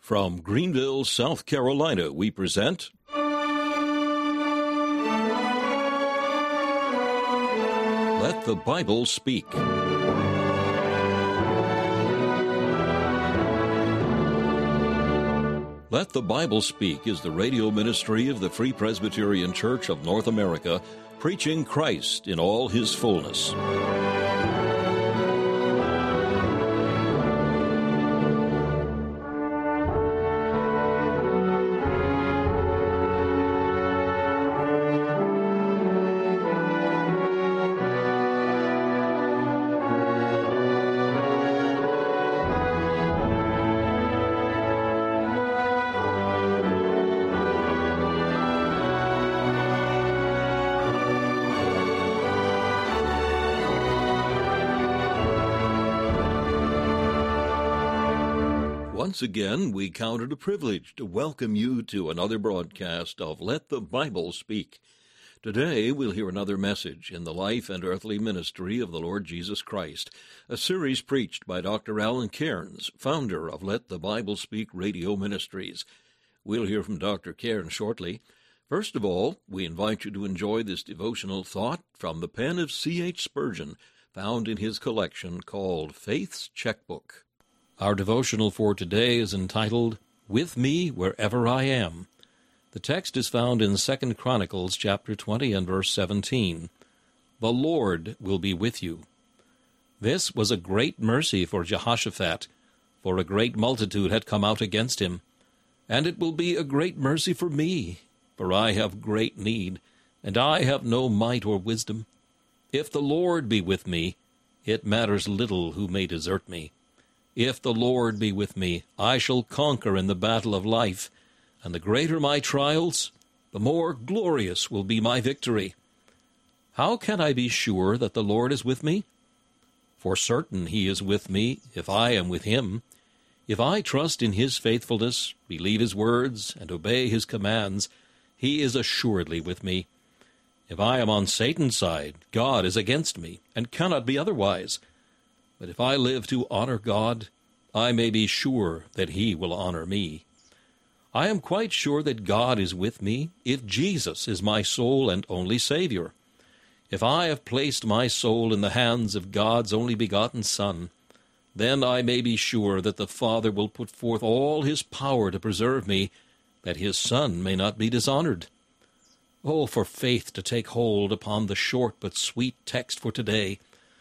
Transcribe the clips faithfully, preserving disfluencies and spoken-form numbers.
From Greenville, South Carolina, we present Let the Bible Speak. Let the Bible Speak is the radio ministry of the Free Presbyterian Church of North America, preaching Christ in all his fullness. Once again, we count it a privilege to welcome you to another broadcast of Let the Bible Speak. Today, we'll hear another message in the life and earthly ministry of the Lord Jesus Christ, a series preached by Doctor Alan Cairns, founder of Let the Bible Speak Radio Ministries. We'll hear from Doctor Cairns shortly. First of all, we invite you to enjoy this devotional thought from the pen of C H Spurgeon, found in his collection called Faith's Checkbook. Our devotional for today is entitled, With Me Wherever I Am. The text is found in Second Chronicles chapter twenty and verse seventeen. The Lord will be with you. This was a great mercy for Jehoshaphat, for a great multitude had come out against him. And it will be a great mercy for me, for I have great need, and I have no might or wisdom. If the Lord be with me, it matters little who may desert me. If the Lord be with me, I shall conquer in the battle of life, and the greater my trials, the more glorious will be my victory. How can I be sure that the Lord is with me? For certain he is with me if I am with him. If I trust in his faithfulness, believe his words, and obey his commands, he is assuredly with me. If I am on Satan's side, God is against me, and cannot be otherwise. But if I live to honor God, I may be sure that he will honor me. I am quite sure that God is with me if Jesus is my sole and only Savior. If I have placed my soul in the hands of God's only begotten Son, then I may be sure that the Father will put forth all his power to preserve me, that his Son may not be dishonored. Oh, for faith to take hold upon the short but sweet text for today.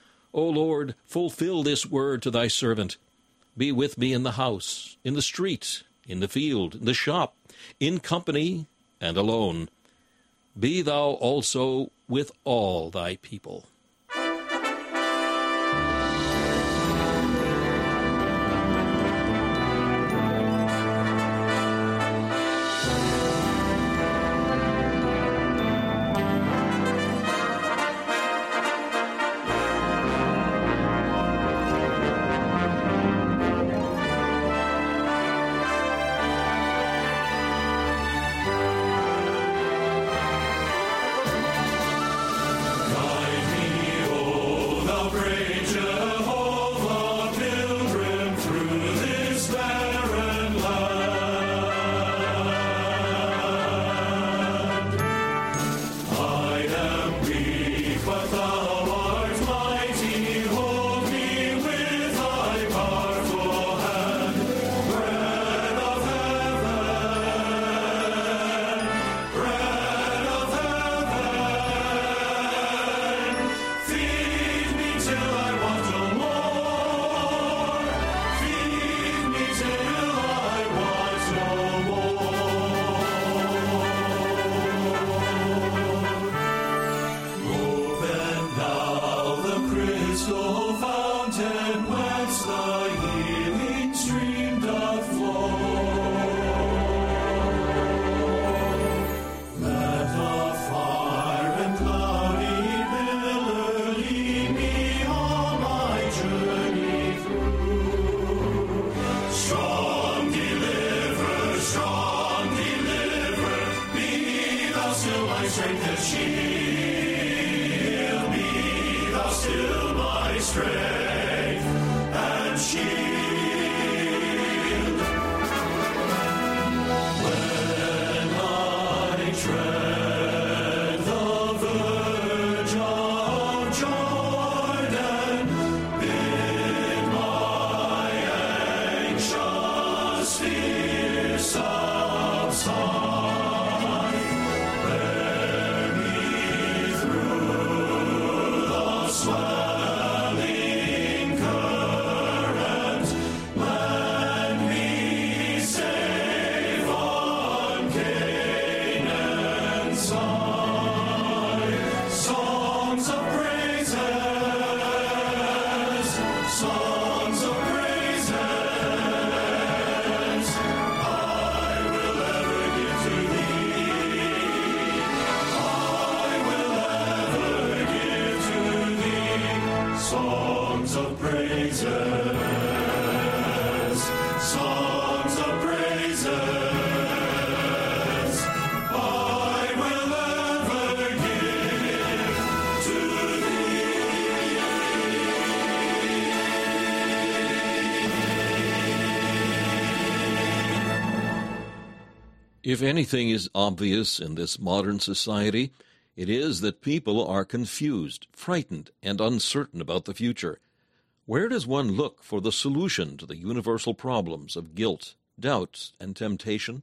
O Lord, fulfill this word to thy servant. Be with me in the house, in the street, in the field, in the shop, in company, and alone. Be thou also with all thy people. strength and shield me, thou still my strength and shield. fear subside. Bear me through the swelling current. Let me safe on Canaan's side. Songs of praises, songs of praises, I will ever give to thee. I will ever give to thee songs of praises, songs of praises. I will ever give to If anything is obvious in this modern society, it is that people are confused, frightened, and uncertain about the future. Where does one look for the solution to the universal problems of guilt, doubt, and temptation?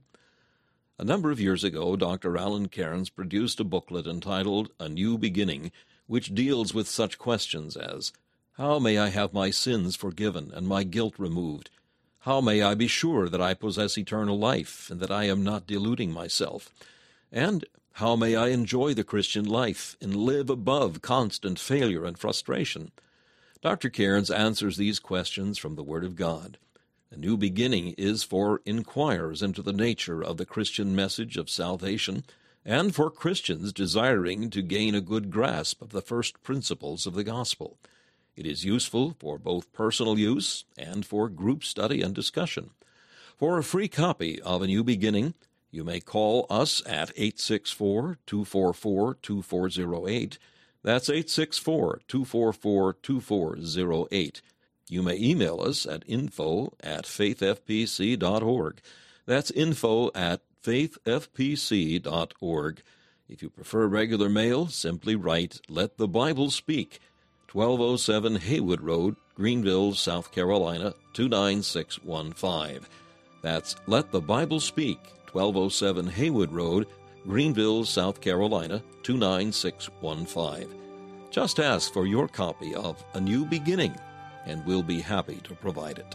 A number of years ago, Doctor Alan Cairns produced a booklet entitled A New Beginning, which deals with such questions as, how may I have my sins forgiven and my guilt removed? How may I be sure that I possess eternal life and that I am not deluding myself? And how may I enjoy the Christian life and live above constant failure and frustration? Doctor Cairns answers these questions from the Word of God. A New Beginning is for inquirers into the nature of the Christian message of salvation and for Christians desiring to gain a good grasp of the first principles of the gospel. It is useful for both personal use and for group study and discussion. For a free copy of A New Beginning, you may call us at eight six four, two four four, two four zero eight. That's eight six four, two four four, two four zero eight. You may email us at info at faithfpc dot org. That's info at faithfpc dot org. If you prefer regular mail, simply write Let the Bible Speak, twelve oh seven Haywood Road, Greenville, South Carolina, two nine six one five. That's Let the Bible Speak, twelve oh seven Haywood Road, Greenville, South Carolina, two nine six one five. Just ask for your copy of A New Beginning, and we'll be happy to provide it.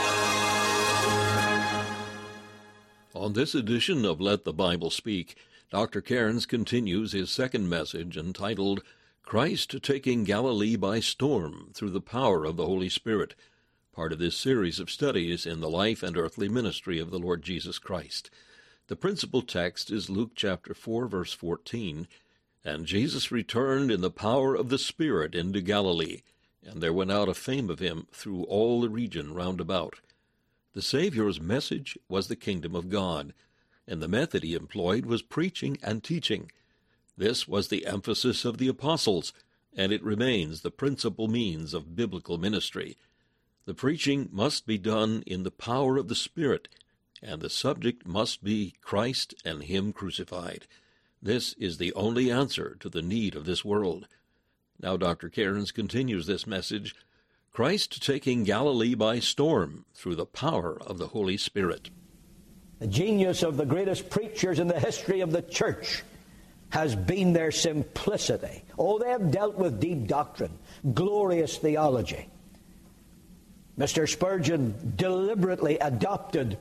On this edition of Let the Bible Speak, Doctor Cairns continues his second message entitled, Christ Taking Galilee by Storm Through the Power of the Holy Spirit, part of this series of studies in the life and earthly ministry of the Lord Jesus Christ. The principal text is Luke chapter four, verse fourteen, And Jesus returned in the power of the Spirit into Galilee, and there went out a fame of him through all the region round about. The Saviour's message was the kingdom of God, and the method he employed was preaching and teaching. This was the emphasis of the apostles, and it remains the principal means of biblical ministry. The preaching must be done in the power of the Spirit, and the subject must be Christ and Him crucified. This is the only answer to the need of this world. Now Doctor Cairns continues this message, Christ Taking Galilee by Storm Through the Power of the Holy Spirit. The genius of the greatest preachers in the history of the church has been their simplicity. Oh, they have dealt with deep doctrine, glorious theology. Mister Spurgeon deliberately adopted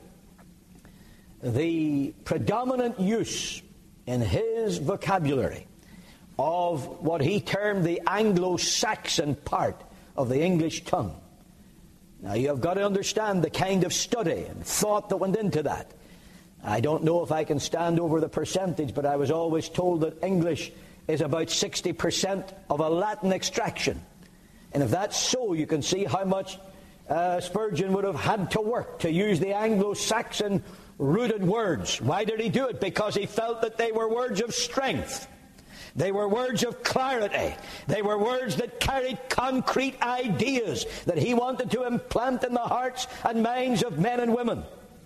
the predominant use in his vocabulary of what he termed the Anglo-Saxon part of the English tongue. Now, you have got to understand the kind of study and thought that went into that. I don't know if I can stand over the percentage, but I was always told that English is about sixty percent of a Latin extraction. And if that's so, you can see how much uh, Spurgeon would have had to work to use the Anglo-Saxon rooted words. Why did he do it? Because he felt that they were words of strength. They were words of clarity. They were words that carried concrete ideas that he wanted to implant in the hearts and minds of men and women.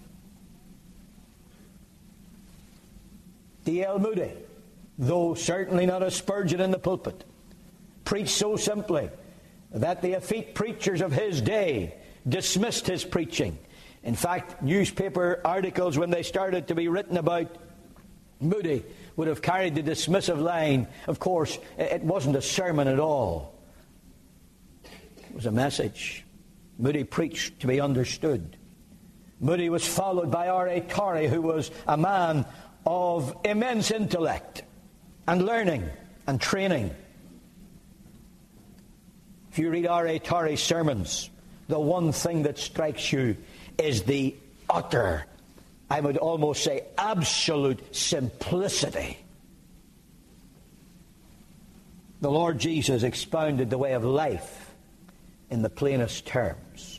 D L Moody, though certainly not a Spurgeon in the pulpit, preached so simply that the effete preachers of his day dismissed his preaching. In fact, newspaper articles, when they started to be written about Moody, would have carried the dismissive line, of course, it wasn't a sermon at all. It was a message. Moody preached to be understood. Moody was followed by R A Torrey, who was a man of immense intellect and learning and training. If you read R A Torrey's sermons, the one thing that strikes you is the utter, I would almost say absolute simplicity. The Lord Jesus expounded the way of life in the plainest terms.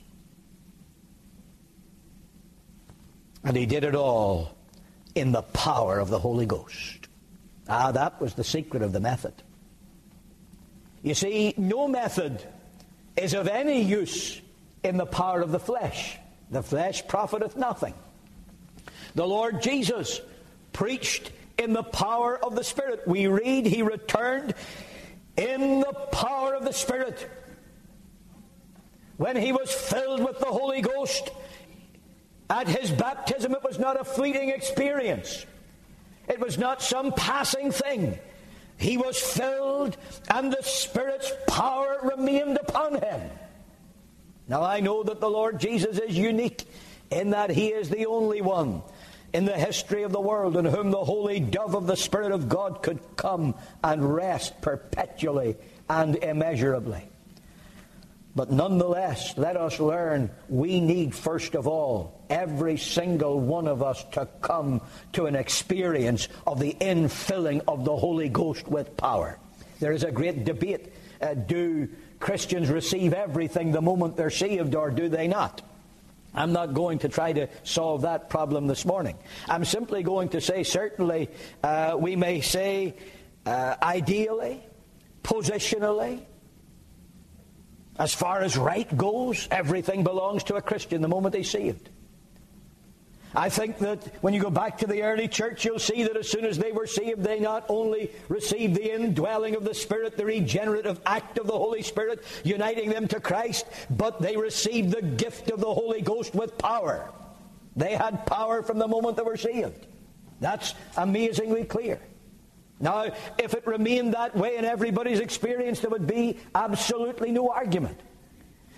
And he did it all in the power of the Holy Ghost. Ah, that was the secret of the method. You see, no method is of any use in the power of the flesh. The flesh profiteth nothing. The Lord Jesus preached in the power of the Spirit. We read he returned in the power of the Spirit. When he was filled with the Holy Ghost, at his baptism, it was not a fleeting experience. It was not some passing thing. He was filled, and the Spirit's power remained upon him. Now, I know that the Lord Jesus is unique in that he is the only one in the history of the world in whom the holy dove of the Spirit of God could come and rest perpetually and immeasurably. But nonetheless, let us learn we need, first of all, every single one of us to come to an experience of the infilling of the Holy Ghost with power. There is a great debate. Uh, do Christians receive everything the moment they're saved, or do they not? I'm not going to try to solve that problem this morning. I'm simply going to say, certainly, uh, we may say, uh, ideally, positionally, as far as right goes, everything belongs to a Christian the moment he's saved. I think that when you go back to the early church, you'll see that as soon as they were saved, they not only received the indwelling of the Spirit, the regenerative act of the Holy Spirit, uniting them to Christ, but they received the gift of the Holy Ghost with power. They had power from the moment they were saved. That's amazingly clear. Now, if it remained that way in everybody's experience, there would be absolutely no argument.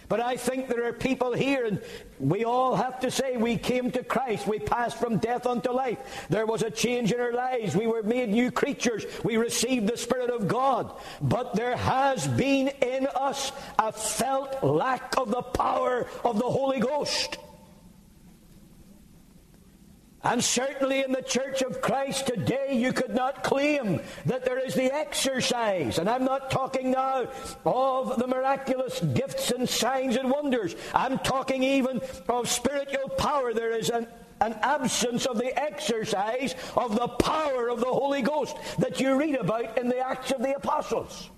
But I think there are people here, and we all have to say we came to Christ. We passed from death unto life. There was a change in our lives. We were made new creatures. We received the Spirit of God. But there has been in us a felt lack of the power of the Holy Ghost. And certainly in the Church of Christ today, you could not claim that there is the exercise. And I'm not talking now of the miraculous gifts and signs and wonders. I'm talking even of spiritual power. There is an, an absence of the exercise of the power of the Holy Ghost that you read about in the Acts of the Apostles.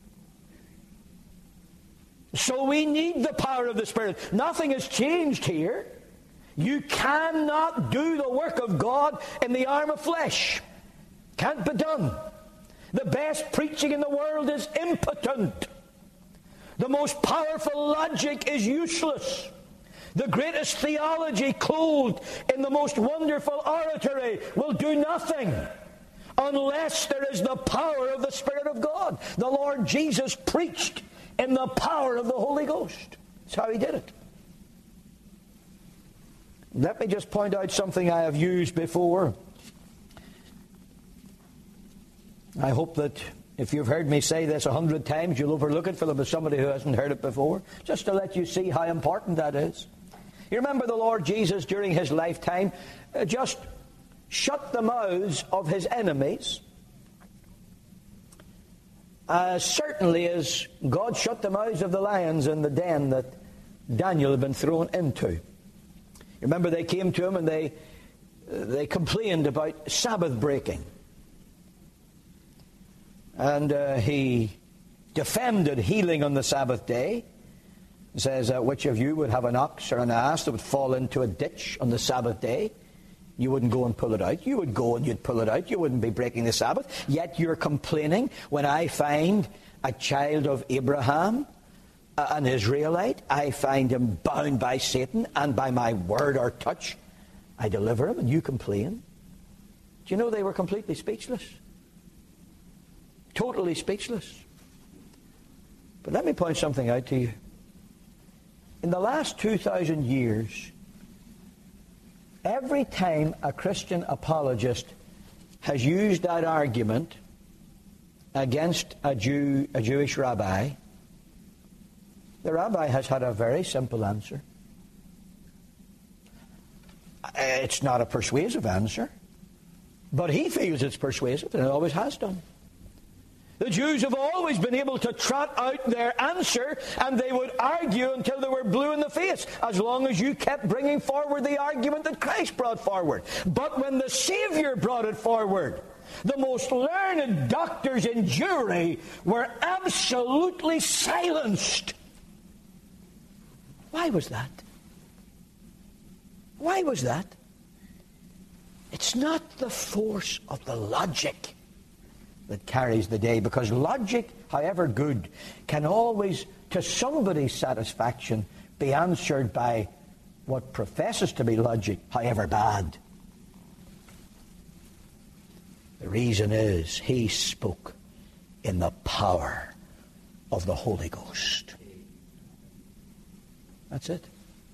So we need the power of the Spirit. Nothing has changed here. You cannot do the work of God in the arm of flesh. Can't be done. The best preaching in the world is impotent. The most powerful logic is useless. The greatest theology clothed in the most wonderful oratory will do nothing unless there is the power of the Spirit of God. The Lord Jesus preached in the power of the Holy Ghost. That's how he did it. Let me just point out something I have used before. I hope that if you've heard me say this a hundred times, you'll overlook it for them as somebody who hasn't heard it before, just to let you see how important that is. You remember the Lord Jesus during his lifetime uh, just shut the mouths of his enemies, uh, certainly as God shut the mouths of the lions in the den that Daniel had been thrown into. Remember, they came to him and they they complained about Sabbath breaking. And uh, he defended healing on the Sabbath day. He says, uh, which of you would have an ox or an ass that would fall into a ditch on the Sabbath day? You wouldn't go and pull it out. You would go and you'd pull it out. You wouldn't be breaking the Sabbath. Yet you're complaining when I find a child of Abraham, an Israelite, I find him bound by Satan, and by my word or touch I deliver him, and you complain. Do you know they were completely speechless? Totally speechless. But let me point something out to you. In the last two thousand years, every time a Christian apologist has used that argument against a Jew, a Jewish rabbi, the rabbi has had a very simple answer. It's not a persuasive answer, but he feels it's persuasive, and it always has done. The Jews have always been able to trot out their answer, and they would argue until they were blue in the face, as long as you kept bringing forward the argument that Christ brought forward. But when the Savior brought it forward, the most learned doctors in Jewry were absolutely silenced. Why was that? Why was that? It's not the force of the logic that carries the day, because logic, however good, can always, to somebody's satisfaction, be answered by what professes to be logic, however bad. The reason is he spoke in the power of the Holy Ghost. That's it.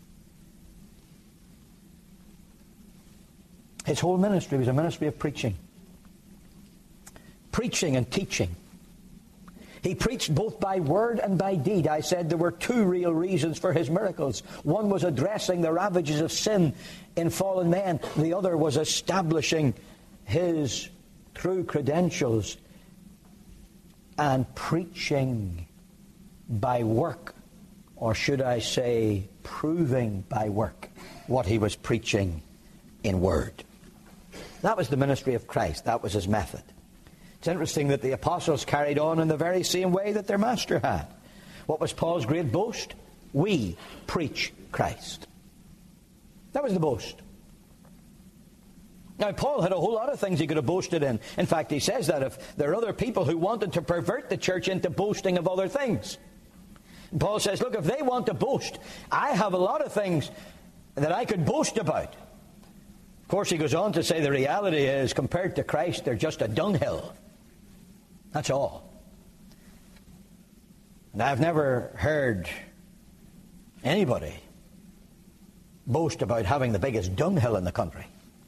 His whole ministry was a ministry of preaching. Preaching and teaching. He preached both by word and by deed. I said there were two real reasons for his miracles. One was addressing the ravages of sin in fallen men. The other was establishing his true credentials and preaching by work, or should I say proving by work what he was preaching in word. That was the ministry of Christ. That was his method. It's interesting that the apostles carried on in the very same way that their master had. What was Paul's great boast? We preach Christ. That was the boast. Now, Paul had a whole lot of things he could have boasted in. In fact, he says that if there are other people who wanted to pervert the church into boasting of other things. And Paul says, look, if they want to boast, I have a lot of things that I could boast about. Of course, he goes on to say the reality is, compared to Christ, they're just a dunghill. That's all. And I've never heard Anybody boast about having the biggest dunghill in the country?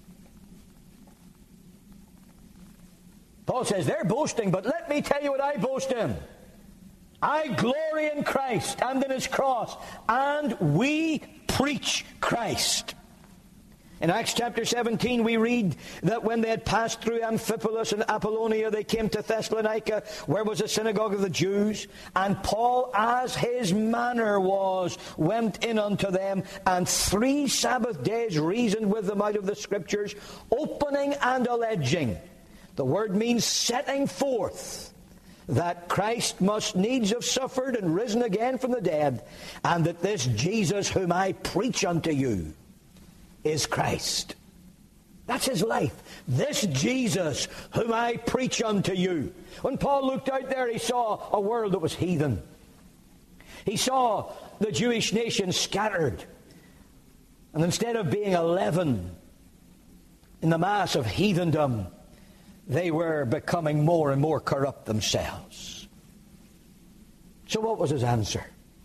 Paul says they're boasting, but let me tell you what I boast in. I glory in Christ and in His cross, and we preach Christ. In Acts chapter seventeen we read that when they had passed through Amphipolis and Apollonia, they came to Thessalonica, where was a synagogue of the Jews. And Paul, as his manner was, went in unto them, and three Sabbath days reasoned with them out of the Scriptures, opening and alleging. The word means setting forth that Christ must needs have suffered and risen again from the dead, and that this Jesus whom I preach unto you is Christ. That's his life. This Jesus whom I preach unto you. When Paul looked out there, he saw a world that was heathen. He saw the Jewish nation scattered. And instead of being a leaven in the mass of heathendom, they were becoming more and more corrupt themselves. So what was his answer?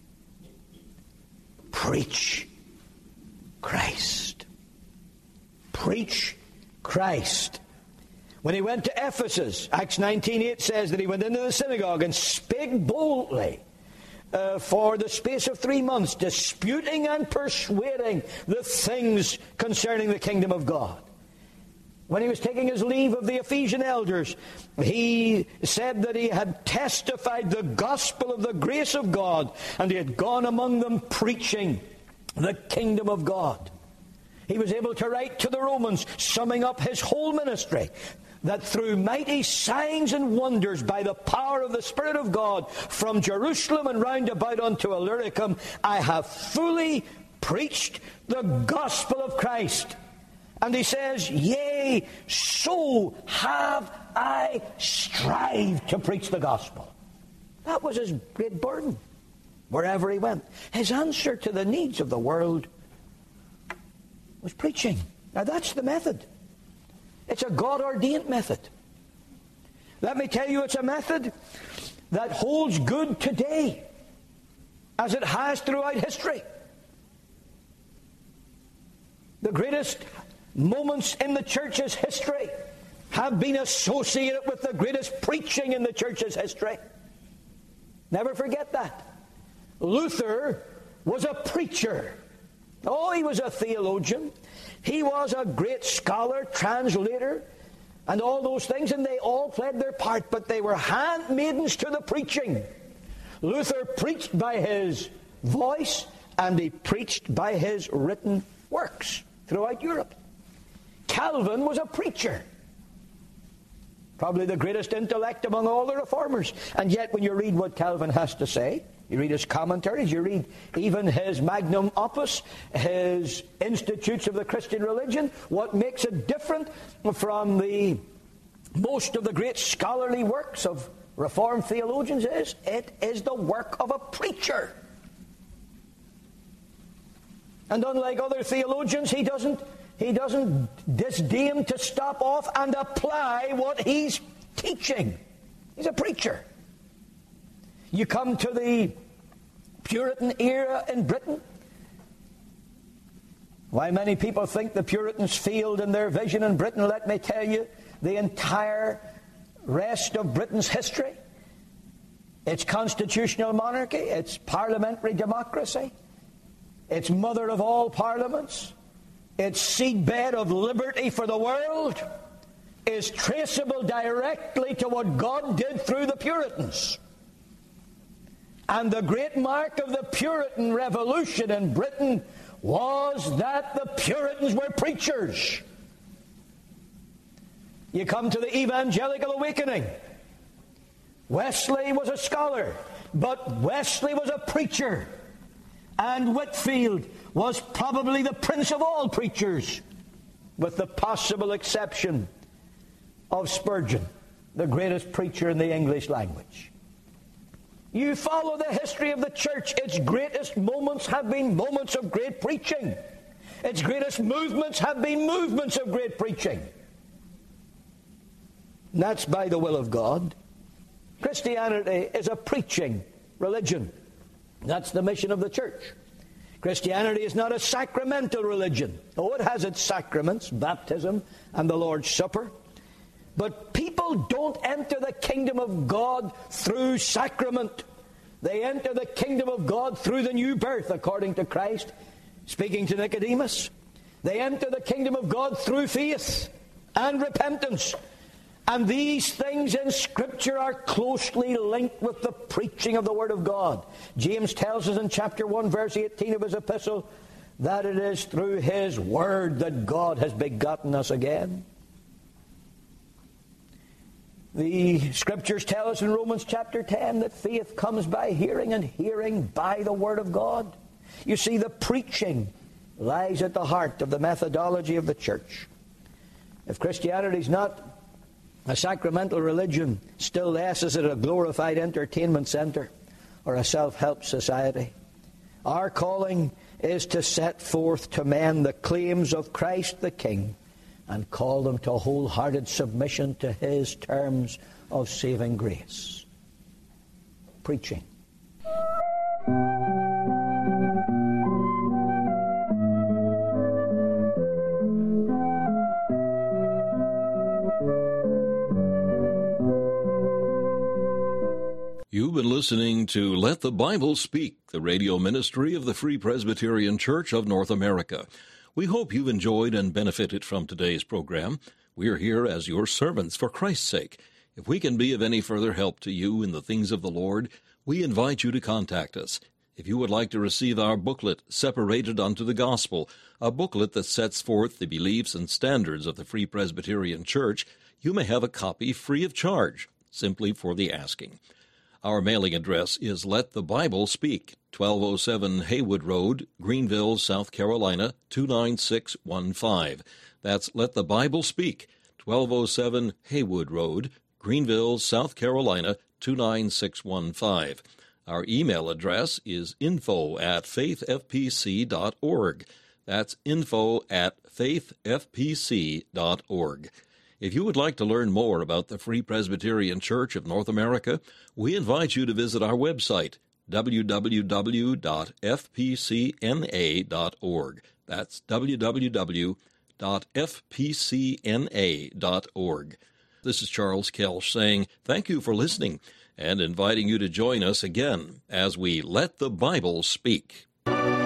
Preach Christ. Preach Christ. When he went to Ephesus, Acts nineteen eight says that he went into the synagogue and spake boldly uh, for the space of three months, disputing and persuading the things concerning the kingdom of God. When he was taking his leave of the Ephesian elders, he said that he had testified the gospel of the grace of God, and he had gone among them preaching the kingdom of God. He was able to write to the Romans, summing up his whole ministry, that through mighty signs and wonders by the power of the Spirit of God, from Jerusalem and round about unto Illyricum, I have fully preached the gospel of Christ. And he says, yea, so have I strived to preach the gospel. That was his great burden, wherever he went. His answer to the needs of the world was preaching. Now that's the method. It's a God-ordained method. Let me tell you, it's a method that holds good today, as it has throughout history. The greatest moments in the church's history have been associated with the greatest preaching in the church's history. Never forget that. Luther was a preacher. Oh, he was a theologian. He was a great scholar, translator, and all those things, and they all played their part, but they were handmaidens to the preaching. Luther preached by his voice, and he preached by his written works throughout Europe. Calvin was a preacher. Probably the greatest intellect among all the reformers. And yet when you read what Calvin has to say, you read his commentaries, you read even his magnum opus, his Institutes of the Christian Religion, what makes it different from the most of the great scholarly works of Reformed theologians is, it is the work of a preacher. And unlike other theologians, he doesn't He doesn't disdain to stop off and apply what he's teaching. He's a preacher. You come to the Puritan era in Britain. Why many people think the Puritans failed in their vision in Britain, let me tell you, the entire rest of Britain's history, its constitutional monarchy, its parliamentary democracy, its mother of all parliaments, its seedbed of liberty for the world, is traceable directly to what God did through the Puritans. And the great mark of the Puritan Revolution in Britain was that the Puritans were preachers. You come to the Evangelical Awakening. Wesley was a scholar, but Wesley was a preacher. And Whitefield was probably the prince of all preachers, with the possible exception of Spurgeon, the greatest preacher in the English language. You follow the history of the church, its greatest moments have been moments of great preaching. Its greatest movements have been movements of great preaching. And that's by the will of God. Christianity is a preaching religion. That's the mission of the church. Christianity is not a sacramental religion. Oh, it has its sacraments, baptism and the Lord's Supper. But people don't enter the kingdom of God through sacrament. They enter the kingdom of God through the new birth, according to Christ, speaking to Nicodemus. They enter the kingdom of God through faith and repentance. And these things in Scripture are closely linked with the preaching of the Word of God. James tells us in chapter one, verse eighteen of his epistle, that it is through His Word that God has begotten us again. The Scriptures tell us in Romans chapter ten that faith comes by hearing, and hearing by the Word of God. You see, the preaching lies at the heart of the methodology of the church. If Christianity is not a sacramental religion, still less is it a glorified entertainment center or a self-help society. Our calling is to set forth to men the claims of Christ the King and call them to wholehearted submission to His terms of saving grace. Preaching. You've been listening to Let the Bible Speak, the radio ministry of the Free Presbyterian Church of North America. We hope you've enjoyed and benefited from today's program. We are here as your servants for Christ's sake. If we can be of any further help to you in the things of the Lord, we invite you to contact us. If you would like to receive our booklet, Separated unto the Gospel, a booklet that sets forth the beliefs and standards of the Free Presbyterian Church, you may have a copy free of charge, simply for the asking. Our mailing address is Let the Bible Speak, twelve oh seven Haywood Road, Greenville, South Carolina, two nine six one five. That's Let the Bible Speak, twelve oh seven Haywood Road, Greenville, South Carolina, two nine six one five. Our email address is info at faith f p c dot org. That's info at faith f p c dot org. If you would like to learn more about the Free Presbyterian Church of North America, we invite you to visit our website, w w w dot f p c n a dot org. That's w w w dot f p c n a dot org. This is Charles Kelsch saying thank you for listening and inviting you to join us again as we Let the Bible Speak.